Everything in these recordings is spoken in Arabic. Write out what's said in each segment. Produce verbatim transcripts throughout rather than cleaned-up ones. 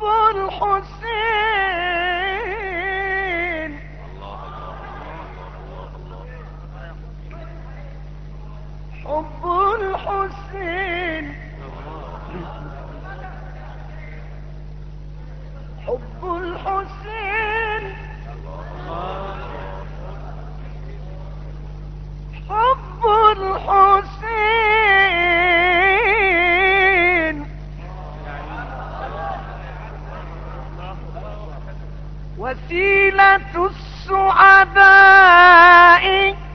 الحسين حب الحسين حب الحسين حب الحسين وسيلة السعداء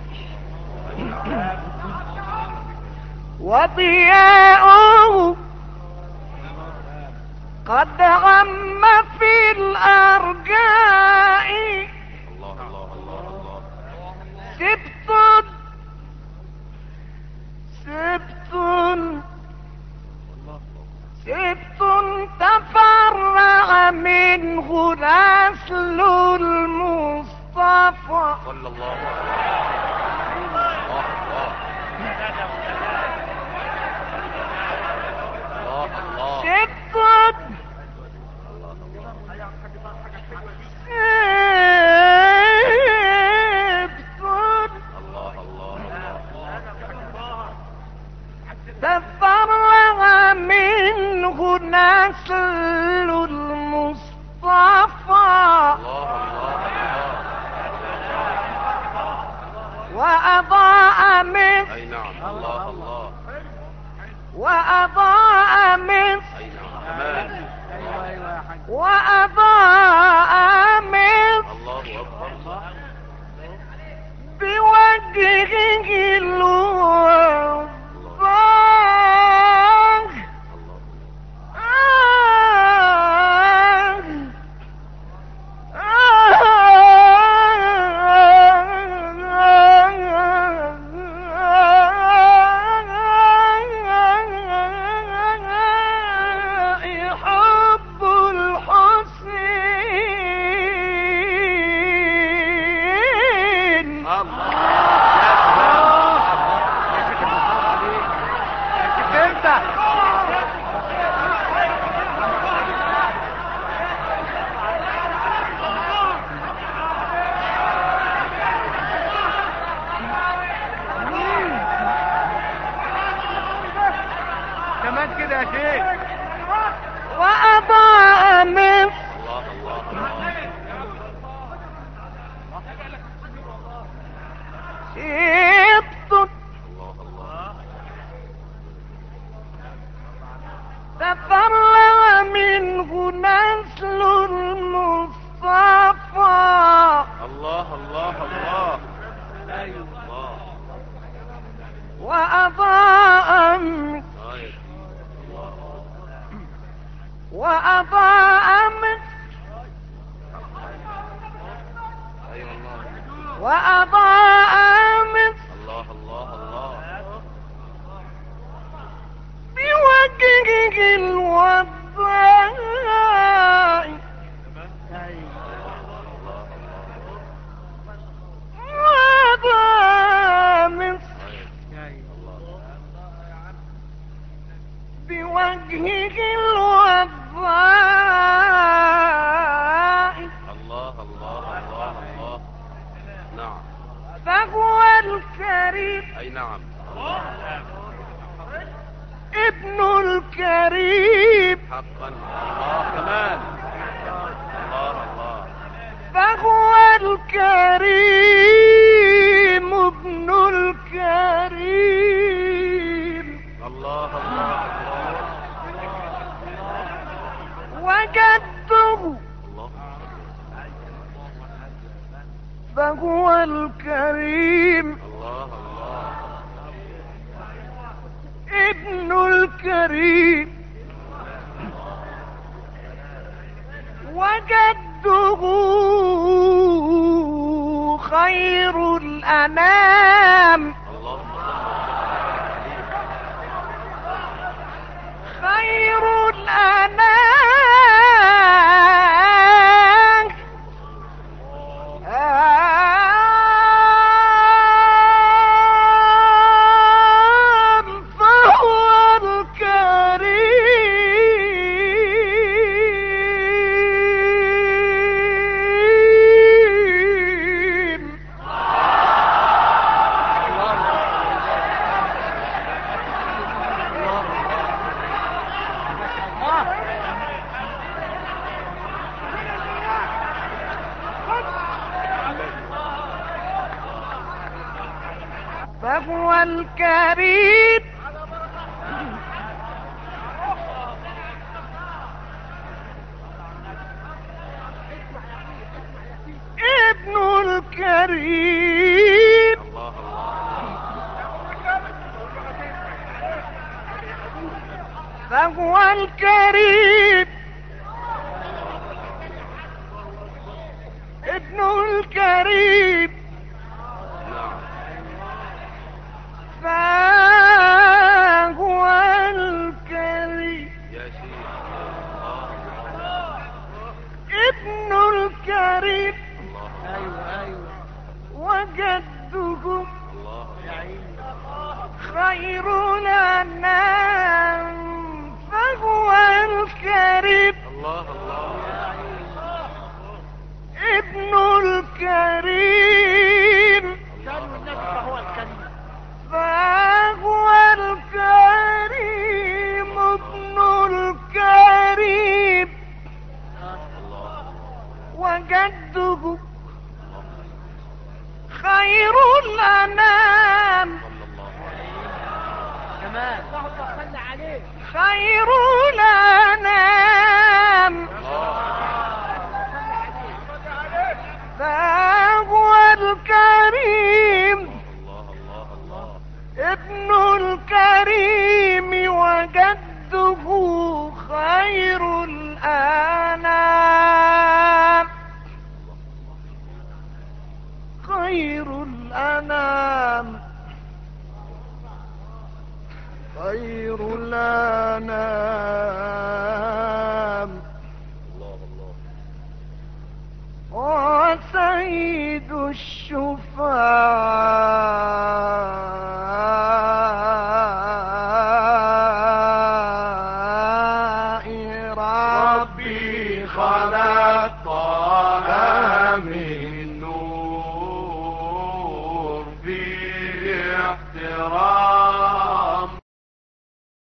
وضياؤه قد عم في الأرجاء سبت سبت سبت تفرع منه نسل المصطفى صلى الله عليه وسلم. سبت تفرع منه نسل المصطفى وأضاء مصر أي نعم الله الله وأضاء مصر أي نعم وأضاء مصر الله أكبر بوجهه الوضاح وأضاء مصر سبط تفرع منه نسل المصطفى الله الله الله أيوه وأضاء وأضاء مصر وأضاء مصر الله الله الله بوجهه الوضاء وأضاء مصر بوجهه الوضاء الله الله الله الله نعم فهو الكريم أي نعم ابن الكريم حقا الله كمان الله الله فهو الكريم ابن الكريم الله الله وجدته فهو الكريم الله الله ابن الكريم وجده خير الأنام خير الأنام فهو الكريم الكريم الله فهو الكريم ابن الكريم نعم فهو الكريم يا سيدي ابن الكريم الله ايوه ايوه وجده الله خير الأنام فهو الكريم الله الله ابن الكريم كان النبي فهو الكريم فهو الكريم ابن الكريم وجده خير الأنام كمان اللهم صل عليه خير الأنام فهو الكريم الله الله الله ابن الكريم وجده خير الأنام خير الأنام خير الأنام الله الله وسيد الشفعاء ربي خلق